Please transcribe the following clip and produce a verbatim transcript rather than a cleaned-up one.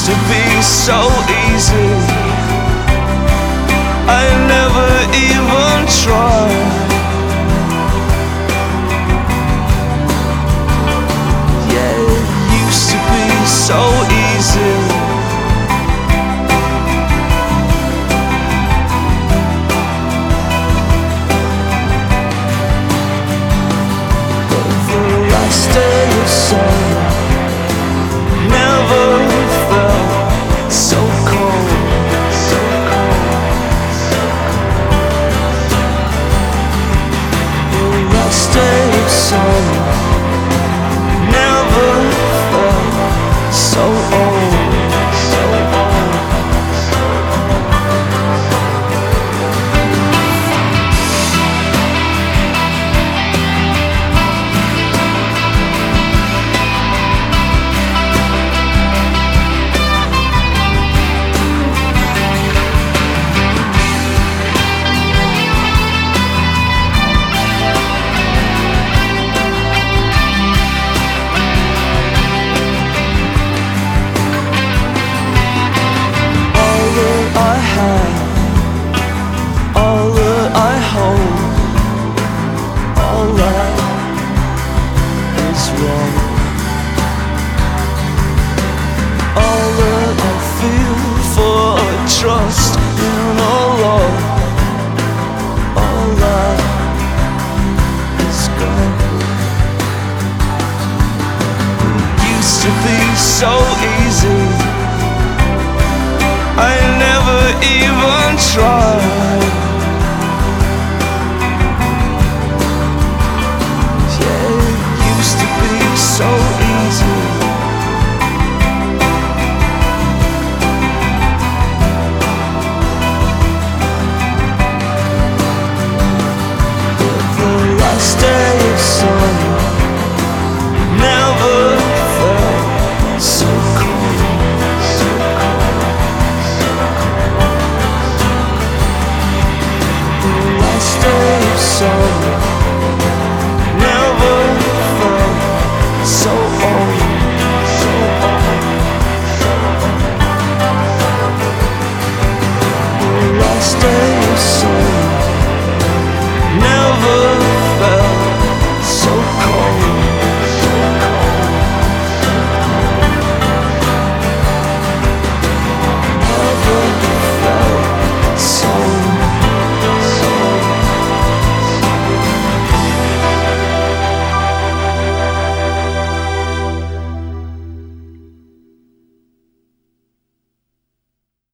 used to be so easy. I never even tried. Yeah, it used to be so easy. But the last day of summer never felt so cold, so cold, so cold. The last day of summer never felt so old, so old. Trust in all love, all that is gone. It used to be so easy. I never even tried.